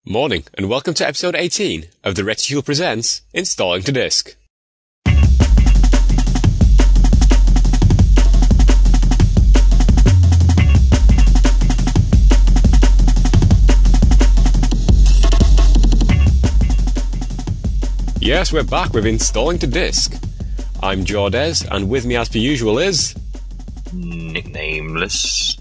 Morning, and welcome to episode 18 of The Reticule Presents Installing to Disk. Yes, we're back with Installing to Disk. I'm Jordez, and with me as per usual is... Nicknameless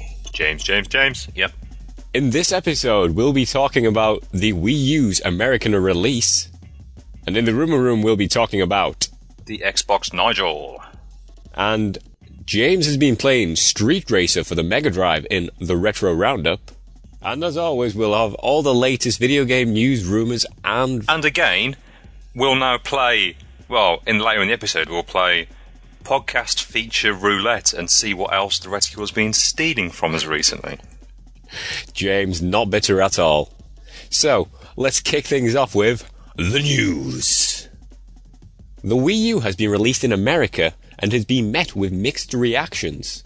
James. Yep. In this episode, we'll be talking about the Wii U's American release. And in the Rumour Room, we'll be talking about... the Xbox Nigel. And James has been playing Street Racer for the Mega Drive in the Retro Roundup. And as always, we'll have all the latest video game news, rumours, and... And again, we'll now play... Well, later in the episode, we'll play Podcast Feature Roulette and see what else the Reticule has been stealing from us recently. James, not bitter at all. So, let's kick things off with the news. The Wii U has been released in America and has been met with mixed reactions.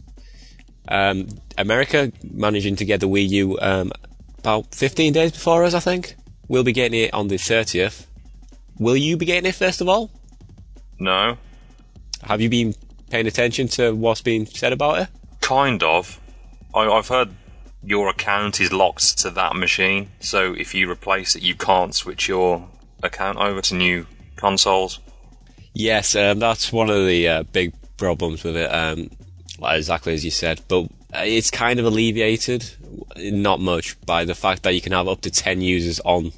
America managing to get the Wii U about 15 days before us, I think. We'll be getting it on the 30th. Will you be getting it first of all? No. Have you been paying attention to what's being said about it? Kind of. I've heard your account is locked to that machine, so if you replace it, you can't switch your account over to new consoles. Yes, that's one of the big problems with it, exactly as you said. But it's kind of alleviated, not much, by the fact that you can have up to 10 users on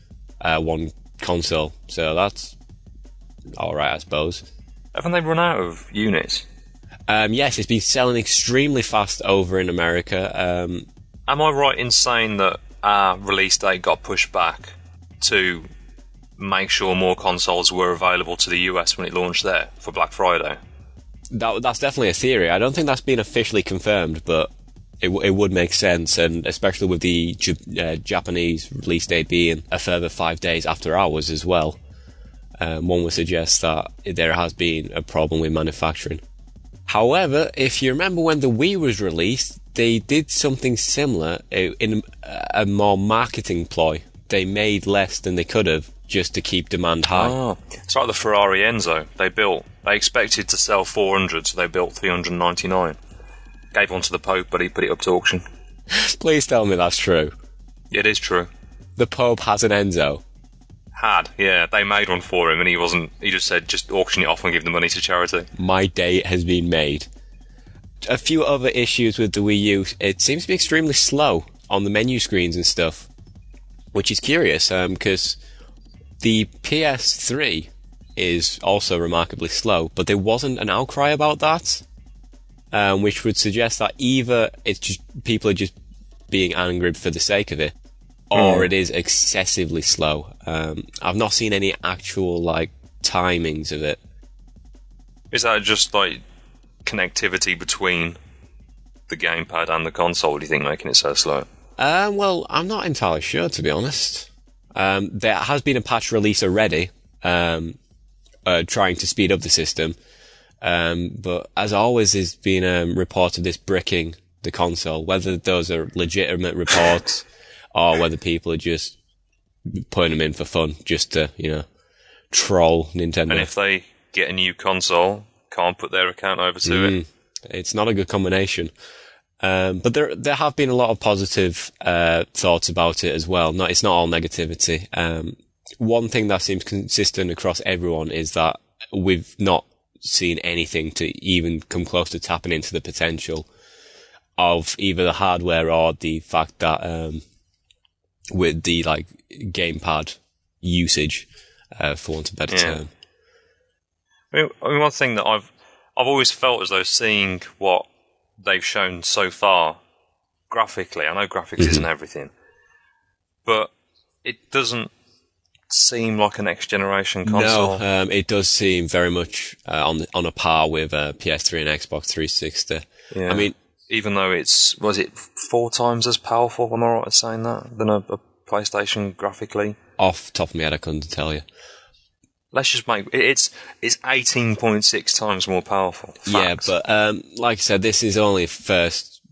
one console. So that's alright, I suppose. Haven't they run out of units? Yes, it's been selling extremely fast over in America. Am I right in saying that our release date got pushed back to make sure more consoles were available to the US when it launched there for Black Friday? That's definitely a theory. I don't think that's been officially confirmed, but it would make sense, and especially with the Japanese release date being a further 5 days after ours as well. One would suggest that there has been a problem with manufacturing. However, if you remember when the Wii was released, they did something similar in a more marketing ploy. They made less than they could have just to keep demand high. Oh, it's like the Ferrari Enzo. They expected to sell 400, so they built 399. Gave one to the Pope, but he put it up to auction. Please tell me that's true. It is true. The Pope has an Enzo. Yeah, they made one for him, and he just said, just auction it off and give the money to charity. My day has been made. A few other issues with the Wii U. It seems to be extremely slow on the menu screens and stuff, which is curious, because the PS3 is also remarkably slow, but there wasn't an outcry about that, which would suggest that either it's just people are just being angry for the sake of it, or it is excessively slow. I've not seen any actual timings of it. Is that just connectivity between the gamepad and the console, do you think, making it so slow? Well, I'm not entirely sure, to be honest. There has been a patch release already, trying to speed up the system, but as always, there's been reports of this bricking the console. Whether those are legitimate reports or whether people are just putting them in for fun, just to, troll Nintendo. And if they get a new console, can't put their account over to it. It's not a good combination. But there have been a lot of positive thoughts about it as well. It's not all negativity. One thing that seems consistent across everyone is that we've not seen anything to even come close to tapping into the potential of either the hardware or the fact that with the gamepad usage, for want of a better term. I mean, one thing that I've always felt as though seeing what they've shown so far graphically, I know graphics isn't everything, but it doesn't seem like a next generation console. No, it does seem very much on a par with PS3 and Xbox 360. Yeah. I mean, even though was it 4 times as powerful, am I right in saying that, than a PlayStation graphically? Off the top of my head, I couldn't tell you. Let's just make it's 18.6 times more powerful. Facts. Yeah, but like I said, this is only first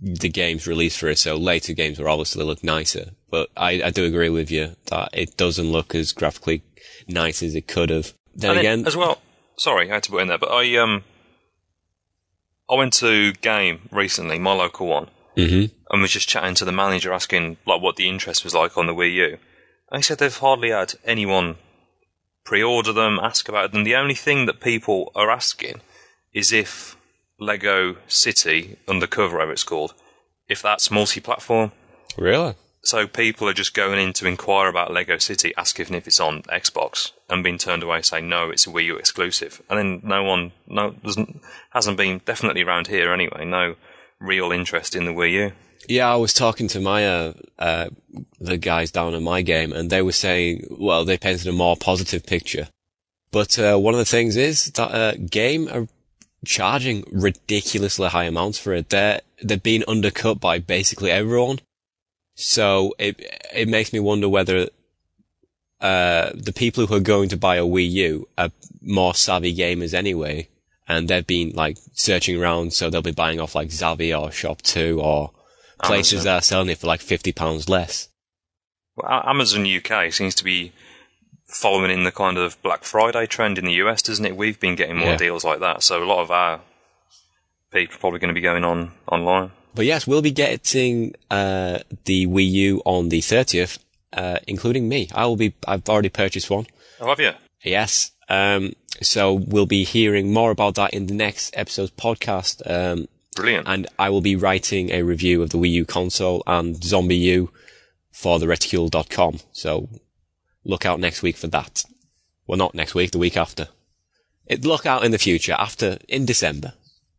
the games released for it, so later games will obviously look nicer. But I do agree with you that it doesn't look as graphically nice as it could have. Then again, as well, sorry, I had to put in there, but I went to Game recently, my local one, and was just chatting to the manager, asking like what the interest was like on the Wii U. And he said they've hardly had anyone pre-order them, ask about them. The only thing that people are asking is if Lego City Undercover, whatever it's called, if that's multi-platform. Really? So people are just going in to inquire about Lego City, asking if it's on Xbox, and being turned away saying no, it's a Wii U exclusive. And then hasn't been, definitely around here anyway, no real interest in the Wii U. Yeah, I was talking to my the guys down at my game, and they were saying, well, they painted a more positive picture. But one of the things is that Game are charging ridiculously high amounts for it. They're being undercut by basically everyone. So it makes me wonder whether the people who are going to buy a Wii U are more savvy gamers anyway, and they've been like searching around, so they'll be buying off like Zavvi or Shop2 or places that are selling it for like £50 less. Well, Amazon UK seems to be following in the kind of Black Friday trend in the US, doesn't it? We've been getting more deals like that, so a lot of our people are probably going to be going online. But yes, we'll be getting the Wii U on the 30th, including me. I've already purchased one. Oh, have you? Yes. So we'll be hearing more about that in the next episode's podcast. Brilliant. And I will be writing a review of the Wii U console and Zombie U for thereticule.com. So look out next week for that. Well, not next week, the week after. Look out in the future, in December.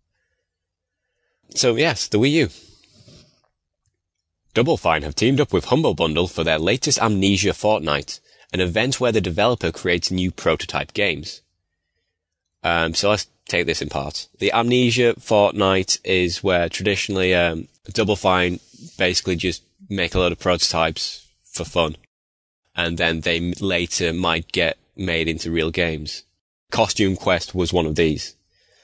So yes, the Wii U. Double Fine have teamed up with Humble Bundle for their latest Amnesia Fortnight, an event where the developer creates new prototype games. So let's take this in parts. The Amnesia Fortnight is where traditionally Double Fine basically just make a load of prototypes for fun, and then they later might get made into real games. Costume Quest was one of these.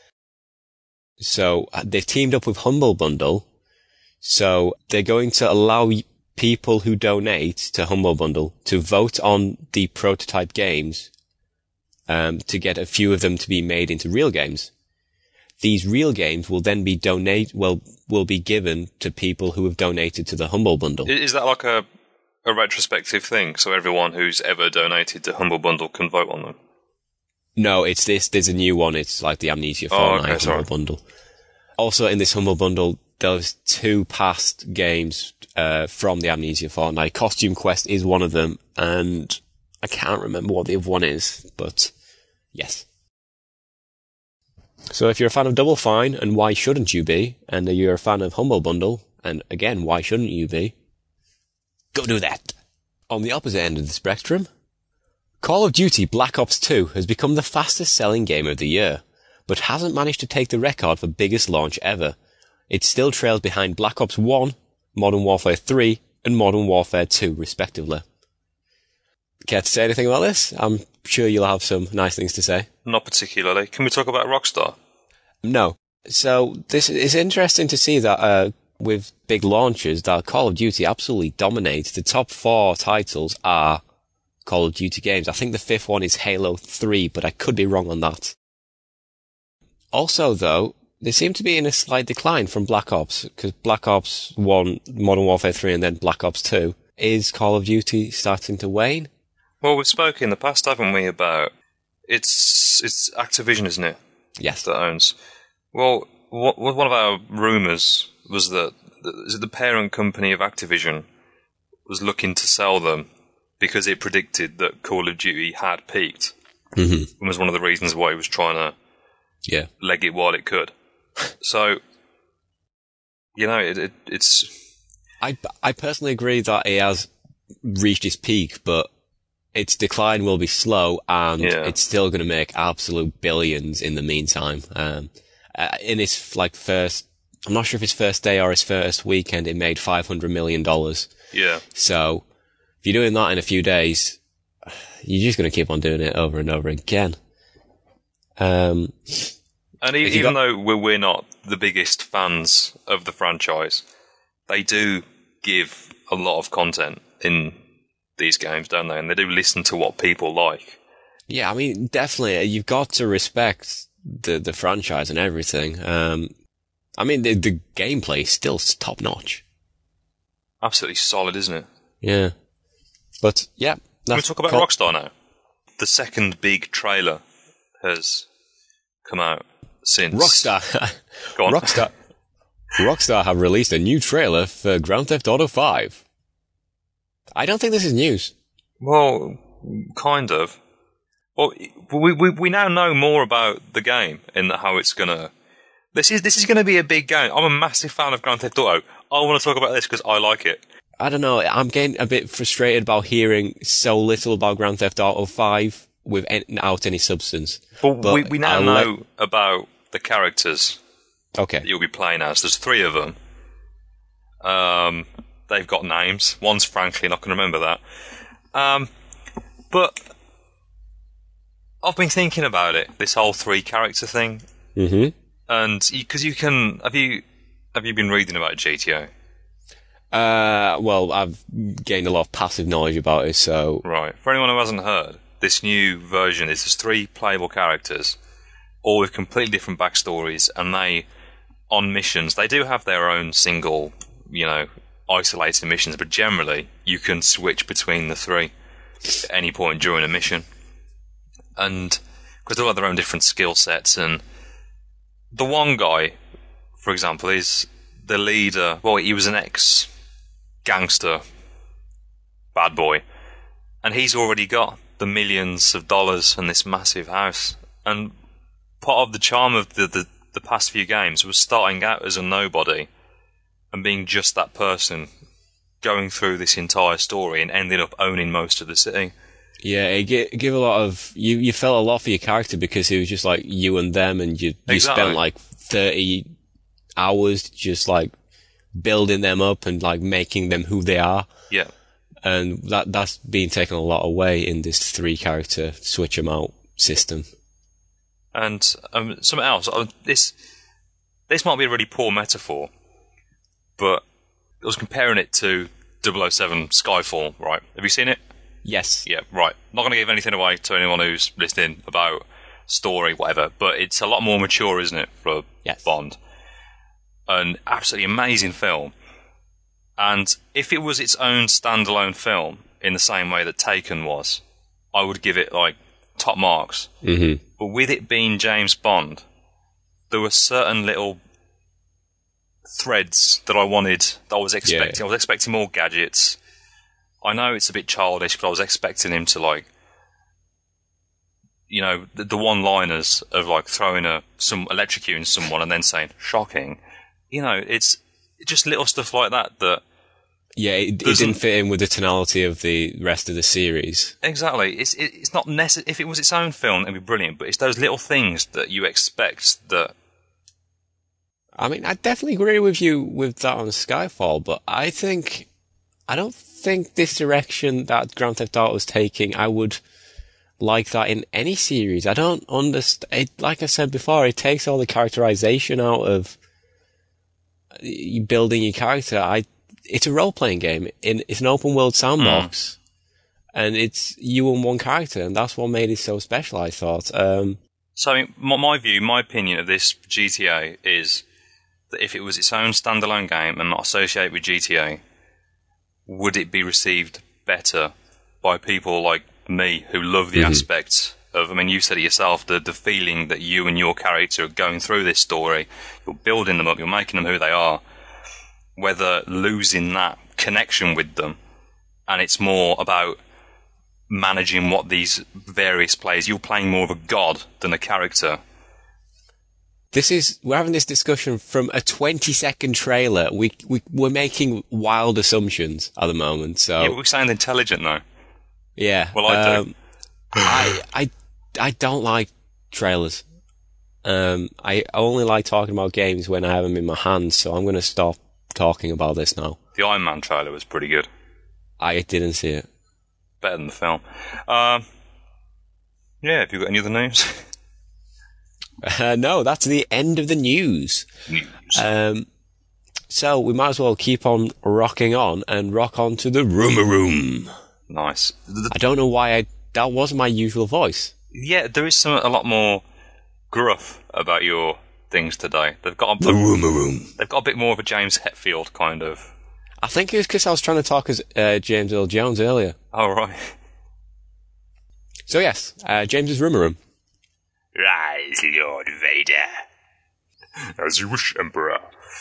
So they've teamed up with Humble Bundle, so they're going to allow people who donate to Humble Bundle to vote on the prototype games to get a few of them to be made into real games. These real games will then be will be given to people who have donated to the Humble Bundle. Is that like a retrospective thing, so everyone who's ever donated to Humble Bundle can vote on them? No, it's this. There's a new one. It's like the Amnesia Fortnite Humble Bundle. Also in this Humble Bundle, there's 2 past games from the Amnesia Fortnite. Costume Quest is one of them, and I can't remember what the other one is, but yes. So if you're a fan of Double Fine, and why shouldn't you be, and you're a fan of Humble Bundle, and again, why shouldn't you be, go do that. On the opposite end of the spectrum, Call of Duty Black Ops 2 has become the fastest selling game of the year, but hasn't managed to take the record for biggest launch ever. It still trails behind Black Ops 1, Modern Warfare 3, and Modern Warfare 2, respectively. Care to say anything about this? I'm sure you'll have some nice things to say. Not particularly. Can we talk about Rockstar? No. So this is interesting to see that with big launches, that Call of Duty absolutely dominates. The top 4 titles are Call of Duty games. I think the 5th one is Halo 3, but I could be wrong on that. Also, though, they seem to be in a slight decline from Black Ops, because Black Ops 1, Modern Warfare 3, and then Black Ops 2. Is Call of Duty starting to wane? Well, we've spoken in the past, haven't we, about it's Activision, isn't it? Yes. That owns. Well, one of our rumours was that the parent company of Activision was looking to sell them because it predicted that Call of Duty had peaked. Mm-hmm. And was one of the reasons why it was trying to leg it while it could. So, it's... I personally agree that it has reached its peak, but its decline will be slow, and it's still going to make absolute billions in the meantime. In its first, I'm not sure if its first day or its first weekend, it made $500 million. Yeah. So, if you're doing that in a few days, you're just going to keep on doing it over and over again. And And even though we're not the biggest fans of the franchise, they do give a lot of content in these games, don't they? And they do listen to what people like. Yeah, I mean, definitely, you've got to respect the franchise and everything. I mean, the gameplay is still top notch. Absolutely solid, isn't it? Yeah. But, yeah. Can we talk about Rockstar now? The second big trailer has come out since... Rockstar. Go on. Rockstar have released a new trailer for Grand Theft Auto 5. I don't think this is news. Well, kind of. Well, we now know more about the game and how it's gonna... This is gonna be a big game. I'm a massive fan of Grand Theft Auto. I want to talk about this because I like it. I don't know. I'm getting a bit frustrated about hearing so little about Grand Theft Auto 5 without any substance. But we now know about the characters that you'll be playing as. There's 3 of them. They've got names. One's Franklin, I can remember that. But I've been thinking about it, this whole 3 character thing. Mm-hmm. And because you can... Have you been reading about GTA? Well, I've gained a lot of passive knowledge about it, so... Right. For anyone who hasn't heard, this new version is there's 3 playable characters, all with completely different backstories, and they, on missions, they do have their own single, isolated missions, but generally, you can switch between the 3 at any point during a mission. And, because they'll have their own different skill sets, and the one guy, for example, is the leader. Well, he was an ex-gangster bad boy, and he's already got the millions of dollars and this massive house. And part of the charm of the past few games was starting out as a nobody and being just that person, going through this entire story and ending up owning most of the city. Yeah, it give a lot of... You felt a lot for your character because it was just like you and them, and you spent like 30 hours just like building them up and like making them who they are. Yeah. And that's being taken a lot away in this 3 character switch 'em out system. And something else, this might be a really poor metaphor, but I was comparing it to 007 Skyfall, right? Have you seen it? Yes. Yeah, right. Not going to give anything away to anyone who's listening about story, whatever, but it's a lot more mature, isn't it, for Bond? An absolutely amazing film. And if it was its own standalone film, in the same way that Taken was, I would give it, like, top marks. Mm-hmm. But with it being James Bond, there were certain little threads that I was expecting. Yeah. I was expecting more gadgets. I know it's a bit childish, but I was expecting him to, like, the one-liners of, like, electrocuting someone and then saying, shocking. It's just little stuff like that. Yeah, it didn't fit in with the tonality of the rest of the series. Exactly. It's not necessary. If it was its own film, it'd be brilliant, but it's those little things that you expect that... I mean, I definitely agree with you with that on Skyfall, but I don't think this direction that Grand Theft Auto is taking, I would like that in any series. I don't understand. Like I said before, it takes all the characterization out of you building your character. It's a role-playing game. It's an open-world sandbox. And it's you and one character, and that's what made it so special, I thought. So, I mean, my opinion of this GTA is that if it was its own standalone game and not associated with GTA, would it be received better by people like me who love the aspects of, I mean, you said it yourself, the feeling that you and your character are going through this story, you're building them up, you're making them who they are, whether losing that connection with them, and it's more about managing what these various players, you're playing more of a god than a character. We're having this discussion from a 20-second trailer. We're making wild assumptions at the moment, so... Yeah, but we sound intelligent, though. Yeah. Well, I do. I don't like trailers. I only like talking about games when I have them in my hands, so I'm going to stop talking about this now. The Iron Man trailer was pretty good. I didn't see it. Better than the film. Yeah, have you got any other news? No, that's the end of the news. So we might as well keep on rocking on and rock on to the Rumour Room. Nice. I don't know why that wasn't my usual voice. Yeah, there is a lot more gruff about your things today. They've got The Rumour Room. They've got a bit more of a James Hetfield kind of. I think it was because I was trying to talk as James Earl Jones earlier. Oh, right. So yes, James's Rumour Room. Rise, Lord Vader. As you wish, Emperor.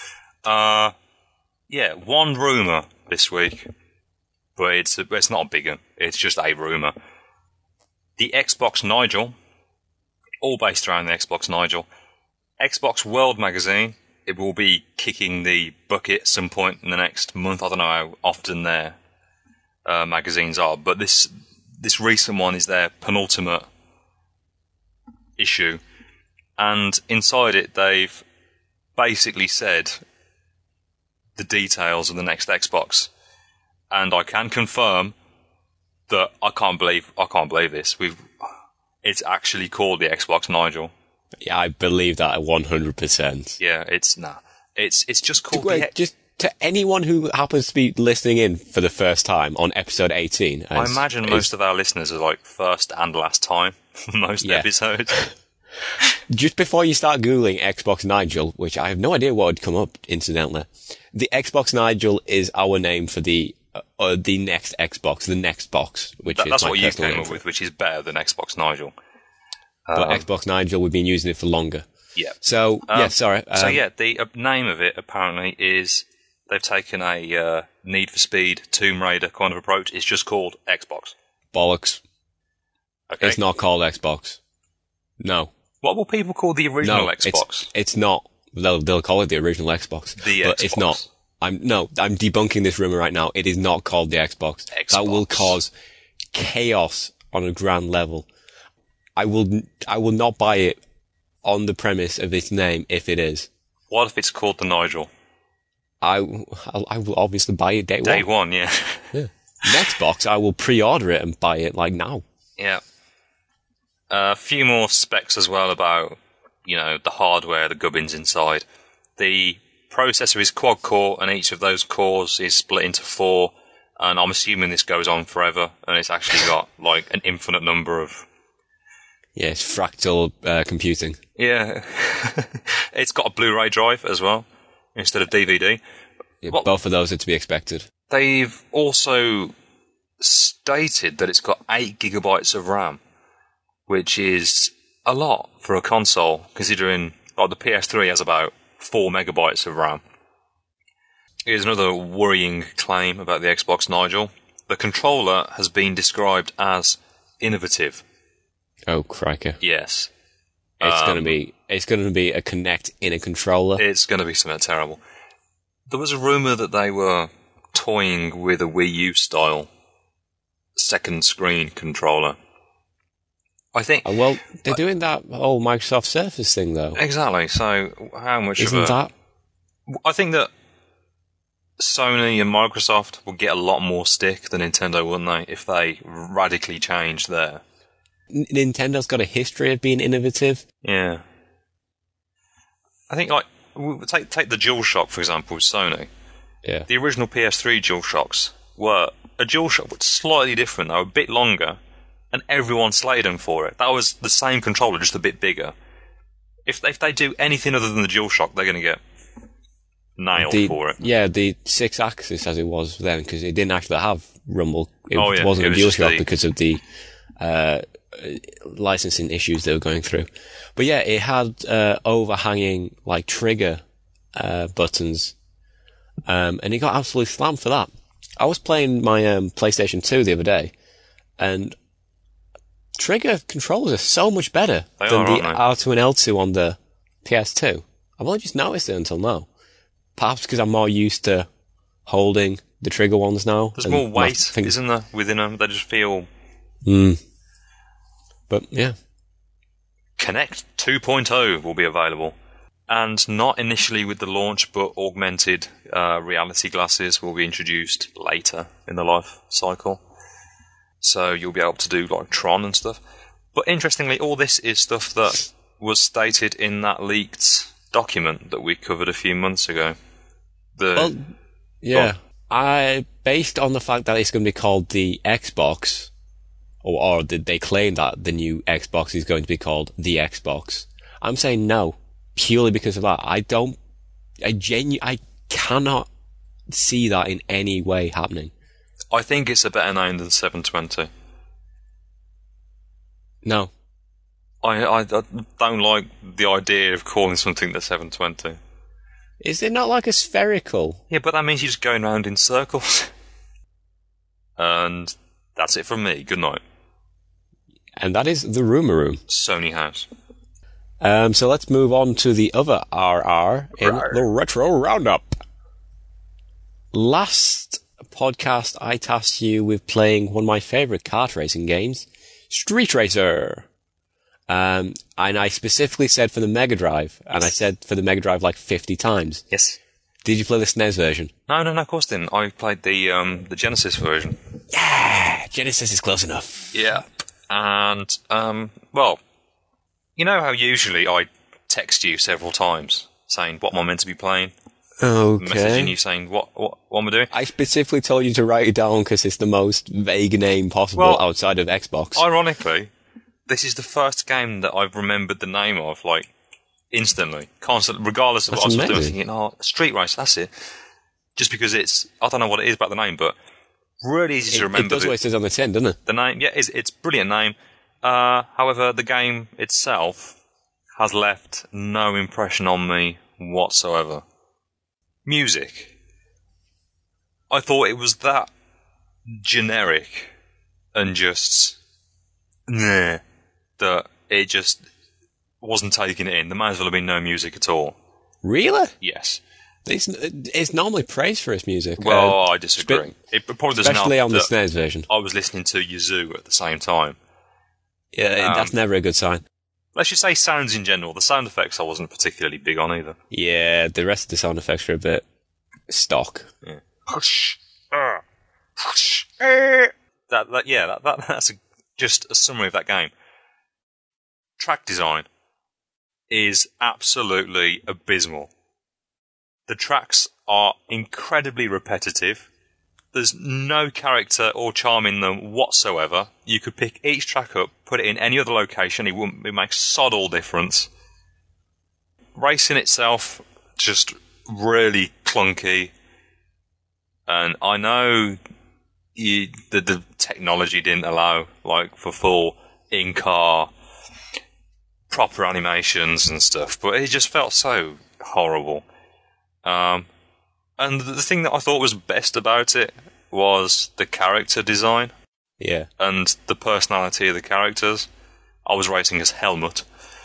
Yeah, one rumour this week, but it's not a big one. It's just a rumour. The Xbox Nigel, all based around the Xbox Nigel, Xbox World magazine, it will be kicking the bucket at some point in the next month. I don't know how often their magazines are, but this recent one is their penultimate issue, and inside it they've basically said the details of the next Xbox, and I can confirm that I can't believe this. It's actually called the Xbox Nigel. Yeah, I believe that 100%. Yeah, it's just called. Wait, just to anyone who happens to be listening in for the first time on episode 18. I imagine most of our listeners are like first and last time for most episodes. Just before you start Googling Xbox Nigel, which I have no idea what would come up, incidentally, the Xbox Nigel is our name for the next Xbox, the next box, that's what you came up with, which is better than Xbox Nigel. But Xbox Nigel, we've been using it for longer. Yeah. So, sorry. The name of it apparently is they've taken a Need for Speed Tomb Raider kind of approach. It's just called Xbox. Bollocks. Okay. It's not called Xbox. No. What will people call the original Xbox? It's not. They'll call it the original Xbox. But Xbox. It's not. I'm debunking this rumor right now. It is not called the Xbox. That will cause chaos on a grand level. I will not buy it on the premise of its name if it is. What if it's called the Nigel? I will obviously buy it day one. Day one, yeah. Next box, I will pre-order it and buy it like now. Yeah. A few more specs as well about, the hardware, the gubbins inside. The processor is quad-core, and each of those cores is split into 4, and I'm assuming this goes on forever, and it's actually got, an infinite number of... Yeah, it's fractal computing. Yeah. It's got a Blu-ray drive as well, instead of DVD. Yeah, both of those are to be expected. They've also stated that it's got 8 gigabytes of RAM, which is a lot for a console, considering the PS3 has about 4 megabytes of RAM. Here's another worrying claim about the Xbox Nigel. The controller has been described as innovative. Oh, crikey. Yes. It's going to be a Kinect in a controller. It's going to be something terrible. There was a rumour that they were toying with a Wii U style second screen controller. I think... well, they're doing that whole Microsoft Surface thing, though. Exactly. So, how much Isn't that... I think that Sony and Microsoft will get a lot more stick than Nintendo, wouldn't they, if they radically changed their... Nintendo's got a history of being innovative. Yeah. I think, take the DualShock, for example, with Sony. Yeah. The original PS3 DualShocks were a DualShock, but slightly different. They were a bit longer, and everyone slayed them for it. That was the same controller, just a bit bigger. If they do anything other than the DualShock, they're going to get nailed for it. Yeah, the 6-axis as it was then, because it didn't actually have rumble. It wasn't a was DualShock because of the licensing issues they were going through. But yeah, it had overhanging trigger buttons, and it got absolutely slammed for that. I was playing my PlayStation 2 the other day, and trigger controls are so much better than the R2 and L2 on the PS2. I've only just noticed it until now. Perhaps because I'm more used to holding the trigger ones now. There's more weight, isn't there, within them? They just feel... But, yeah. Kinect 2.0 will be available. And not initially with the launch, but augmented reality glasses will be introduced later in the life cycle. So you'll be able to do Tron and stuff. But interestingly, all this is stuff that was stated in that leaked document that we covered a few months ago. Based on the fact that it's going to be called the Xbox, or they claim that the new Xbox is going to be called the Xbox, I'm saying no, purely because of that. I cannot see that in any way happening. I think it's a better name than 720. No. I don't like the idea of calling something the 720. Is it not like a spherical? Yeah, but that means you're just going around in circles. And that's it from me. Good night. And that is the Rumour Room. Sony House. So let's move on to the other RR in the Retro Roundup. Last podcast, I tasked you with playing one of my favourite kart racing games, Street Racer. And I specifically said for the Mega Drive, and I said for the Mega Drive like 50 times. Yes. Did you play the SNES version? No, of course I didn't. I played the Genesis version. Yeah, Genesis is close enough. Yeah. And, well, you know how usually I text you several times saying what am I meant to be playing? Okay. Messaging you saying what am I doing? I specifically told you to write it down because it's the most vague name possible outside of Xbox. Ironically, this is the first game that I've remembered the name of, like, instantly, constantly, regardless of what I was doing. Thinking, Street Race, that's it. Just because I don't know what it is about the name, but really easy to remember. It does what it says on the tin, doesn't it? The name, yeah, it's a brilliant name. However, the game itself has left no impression on me whatsoever. Music. I thought it was that generic and just that it just wasn't taking it in. There might as well have been no music at all. Really? Yes. It's normally praised for its music. Well, I disagree. It probably doesn't help. Especially on the SNES version. I was listening to Yazoo at the same time. Yeah, that's never a good sign. Let's just say sounds in general. The sound effects I wasn't particularly big on either. Yeah, the rest of the sound effects are a bit stock. Yeah. That's just a summary of that game. Track design is absolutely abysmal. The tracks are incredibly repetitive. There's no character or charm in them whatsoever. You could pick each track up, put it in any other location, it makes sod all difference. Racing itself, just really clunky. And I know the technology didn't allow, like, for full in-car proper animations and stuff, but it just felt so horrible. And the thing that I thought was best about it was the character design. Yeah. And the personality of the characters. I was racing as Helmut.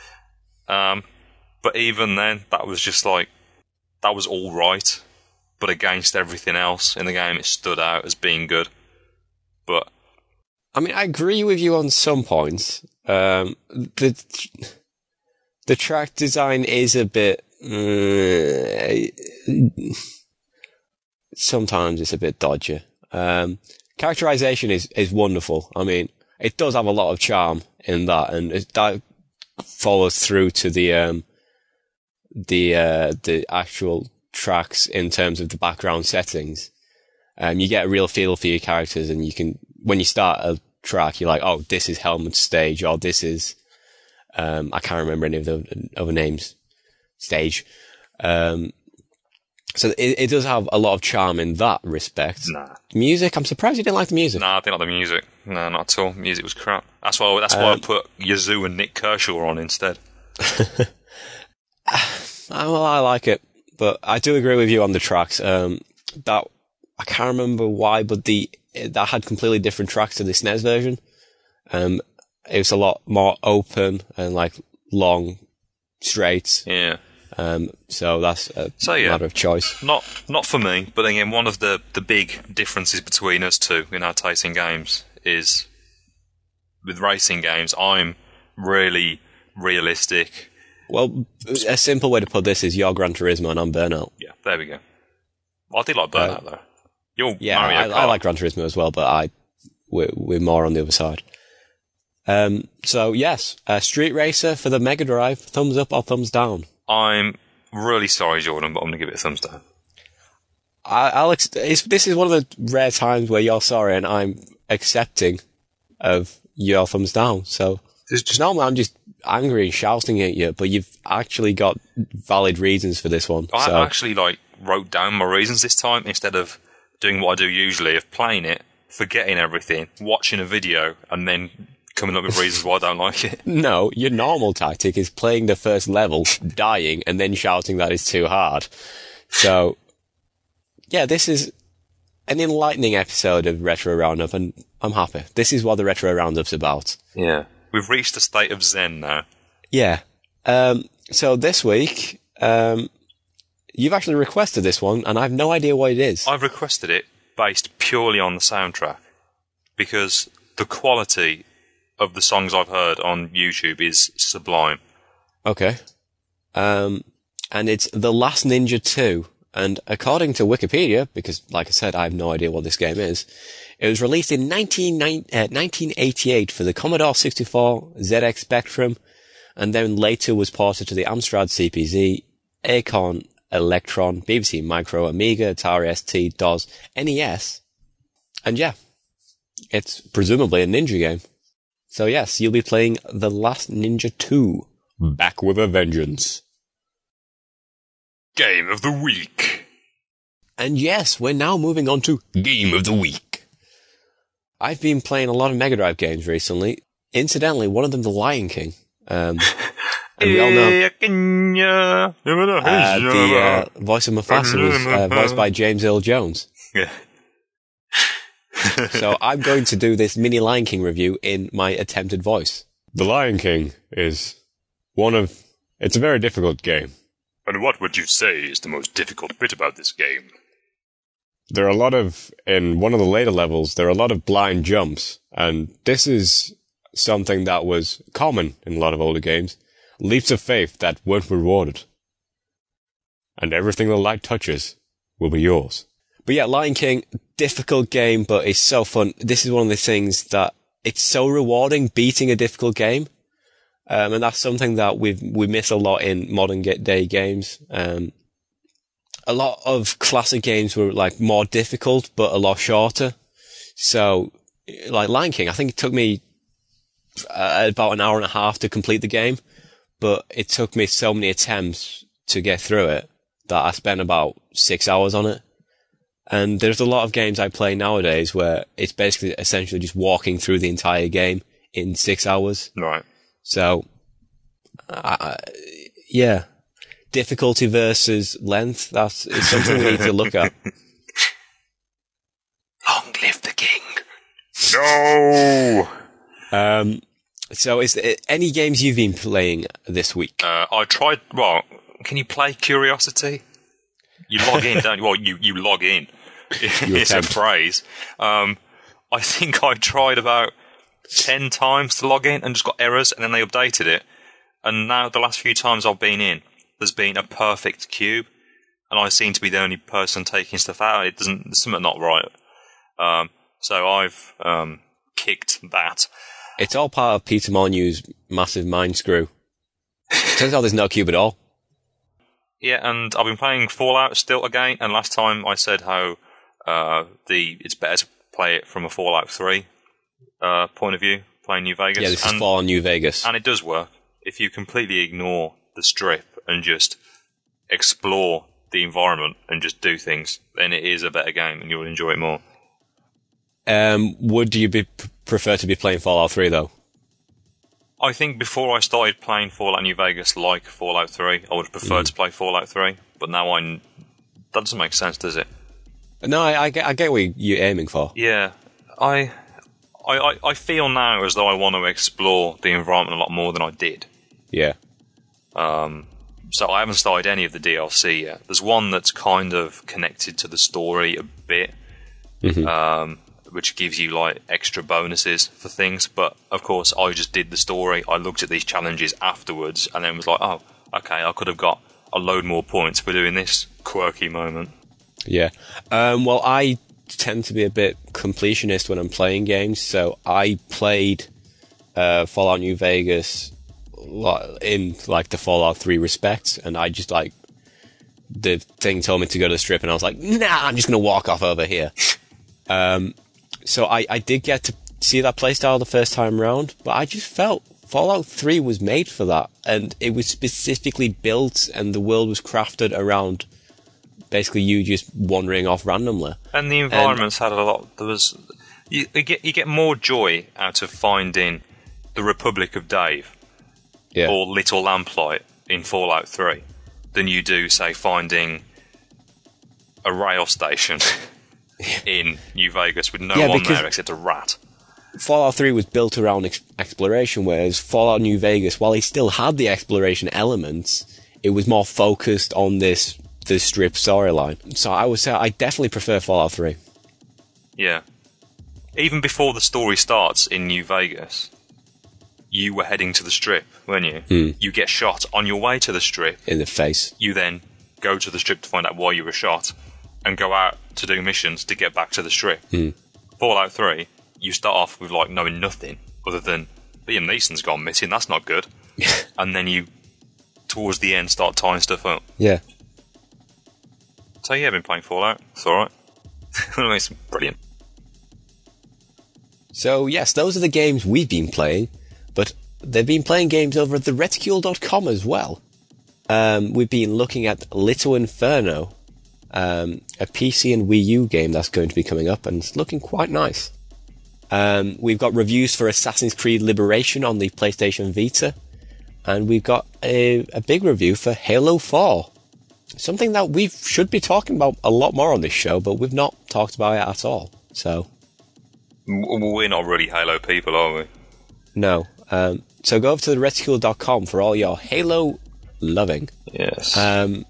But even then, that was just like, that was all right. But against everything else in the game, it stood out as being good. But I mean, I agree with you on some points. The track design is a bit... sometimes it's a bit dodgy. Characterization is wonderful. I mean, it does have a lot of charm in that, and that follows through to the actual tracks in terms of the background settings. You get a real feel for your characters, and you can, when you start a track, you're like, oh, this is Helmut's stage, or this is, I can't remember any of the other names, stage. So it does have a lot of charm in that respect. Nah. Music, I'm surprised you didn't like the music. Nah, I didn't like the music. No, not at all. Music was crap. That's why I put Yazoo and Nick Kershaw on instead. Well, I like it, but I do agree with you on the tracks. That I can't remember why, but that had completely different tracks to the SNES version. It was a lot more open and like long straights. Yeah. So that's a matter of choice. Not for me, but again, one of the big differences between us two in our taste in games is with racing games, I'm really realistic. Well, a simple way to put this is you're Gran Turismo and I'm Burnout. Yeah, there we go. Well, I did like Burnout though. You're yeah, Mario Kart. I like Gran Turismo as well, but we're more on the other side. So yes, Street Racer for the Mega Drive. Thumbs up or thumbs down? I'm really sorry, Jordan, but I'm going to give it a thumbs down. Alex, this is one of the rare times where you're sorry and I'm accepting of your thumbs down. So normally I'm just angry and shouting at you, but you've actually got valid reasons for this one. I actually wrote down my reasons this time instead of doing what I do usually of playing it, forgetting everything, watching a video, and then coming up with reasons why I don't like it. No, your normal tactic is playing the first level, dying, and then shouting that it's too hard. So, yeah, this is an enlightening episode of Retro Roundup, and I'm happy. This is what the Retro Roundup's about. Yeah. We've reached a state of zen now. Yeah. So this week, you've actually requested this one, and I have no idea what it is. I've requested it based purely on the soundtrack, because the quality of the songs I've heard on YouTube is sublime. Okay. And it's The Last Ninja 2. And according to Wikipedia, because like I said, I have no idea what this game is, it was released in 1988 for the Commodore 64, ZX Spectrum, and then later was ported to the Amstrad CPZ, Acorn Electron, BBC Micro, Amiga, Atari ST, DOS, NES. And yeah, it's presumably a ninja game. So yes, you'll be playing The Last Ninja 2. Back with a vengeance. Game of the Week. And yes, we're now moving on to Game of the Week. I've been playing a lot of Mega Drive games recently. Incidentally, one of them, The Lion King. And we all know the voice of Mufasa was voiced by James Earl Jones. Yeah. So I'm going to do this mini Lion King review in my attempted voice. The Lion King is it's a very difficult game. And what would you say is the most difficult bit about this game? There are in one of the later levels, there are a lot of blind jumps, and this is something that was common in a lot of older games. Leaps of faith that weren't rewarded. And everything the light touches will be yours. But yeah, Lion King, difficult game, but it's so fun. This is one of the things that it's so rewarding beating a difficult game. And that's something that we miss a lot in modern day games. A lot of classic games were more difficult, but a lot shorter. So, like Lion King, I think it took me about an hour and a half to complete the game, but it took me so many attempts to get through it that I spent about 6 hours on it. And there's a lot of games I play nowadays where it's basically essentially just walking through the entire game in 6 hours. Right. So, yeah. Difficulty versus length, it's something we need to look at. Long live the king. No! So is there any games you've been playing this week? I tried, can you play Curiosity? You log in, don't you? Well, you log in. It's a phrase. I think I tried about 10 times to log in and just got errors, and then they updated it. And now the last few times I've been in, there's been a perfect cube, and I seem to be the only person taking stuff out. There's something not right. So I've kicked that. It's all part of Peter Molyneux's massive mind screw. Turns out there's no cube at all. Yeah, and I've been playing Fallout still again, and last time I said how it's better to play it from a Fallout 3 point of view, playing New Vegas. Yeah, this is Fallout New Vegas. And it does work. If you completely ignore the strip and just explore the environment and just do things, then it is a better game and you'll enjoy it more. Would you prefer to be playing Fallout 3, though? I think before I started playing Fallout New Vegas like Fallout 3, I would prefer to play Fallout 3, but now that doesn't make sense, does it? No, I get what you're aiming for. Yeah, I feel now as though I want to explore the environment a lot more than I did. Yeah. So I haven't started any of the DLC yet. There's one that's kind of connected to the story a bit, which gives you extra bonuses for things. But of course, I just did the story. I looked at these challenges afterwards, and then was like, "Oh, okay, I could have got a load more points for doing this quirky moment." Yeah. Well, I tend to be a bit completionist when I'm playing games, so I played Fallout New Vegas in like the Fallout 3 respect, and I just like the thing told me to go to the Strip, and I was like, nah, I'm just going to walk off over here. So I did get to see that playstyle the first time round, but I just felt Fallout 3 was made for that, and it was specifically built, and the world was crafted around basically you just wandering off randomly. And the environments had a lot. There was you get more joy out of finding the Republic of Dave or Little Lamplight in Fallout 3 than you do, say, finding a rail station in New Vegas with no one there except a rat. Fallout 3 was built around exploration, whereas Fallout New Vegas, while it still had the exploration elements, it was more focused on the Strip storyline. So I would say I definitely prefer Fallout 3. Yeah. Even before the story starts in New Vegas, you were heading to the Strip, weren't you? You get shot on your way to the Strip. In the face. You then go to the Strip to find out why you were shot, and go out to do missions to get back to the Strip. Fallout 3, you start off with like knowing nothing other than Liam Neeson's gone missing, that's not good. And then you, towards the end, start tying stuff up. Yeah. So yeah, I've been playing Fallout. It's alright. It's brilliant. So yes, those are the games we've been playing, but they've been playing games over at thereticule.com as well. We've been looking at Little Inferno, a PC and Wii U game that's going to be coming up, and it's looking quite nice. We've got reviews for Assassin's Creed Liberation on the PlayStation Vita, and we've got a big review for Halo 4. Something that we should be talking about a lot more on this show, but we've not talked about it at all. So we're not really Halo people, are we? No. So go over to thereticule.com for all your Halo loving. Yes. And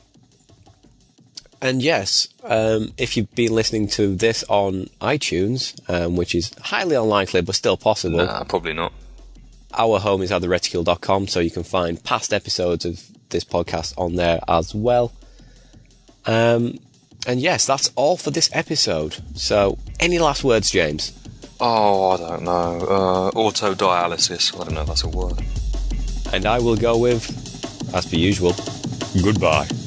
yes, if you've been listening to this on iTunes, which is highly unlikely but still possible. Nah, probably not. Our home is at thereticule.com, so you can find past episodes of this podcast on there as well. And yes, that's all for this episode. So, any last words, James? Oh, I don't know. Autodialysis. I don't know if that's a word. And I will go with, as per usual, goodbye.